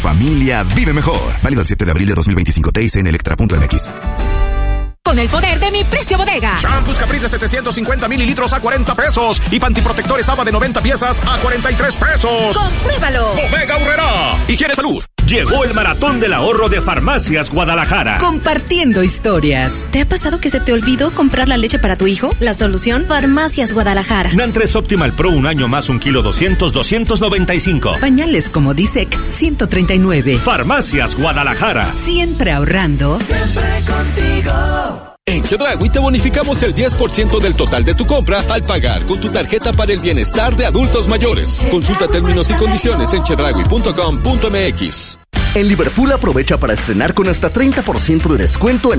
Familia vive mejor. Válido el 7 de abril de 2025. TIC en Electra.mx. Con el poder de mi precio bodega. Shampoos Caprice de 750 mililitros a 40 pesos. Y pantiprotectores Ava de 90 piezas a 43 pesos. ¡Compruébalo! Bodega Aurrerá. Higiene Salud. Llegó el maratón del ahorro de Farmacias Guadalajara. Compartiendo historias. ¿Te ha pasado que se te olvidó comprar la leche para tu hijo? La solución, Farmacias Guadalajara. Nantres Optimal Pro, un año más, 1 kilo 295. Pañales como Disec, 139. Farmacias Guadalajara. Siempre ahorrando. Siempre contigo. En Chedraui te bonificamos el 10% del total de tu compra al pagar con tu tarjeta para el bienestar de adultos mayores. Consulta términos y condiciones en chedraui.com.mx. En Liverpool aprovecha para estrenar con hasta 30% de descuento en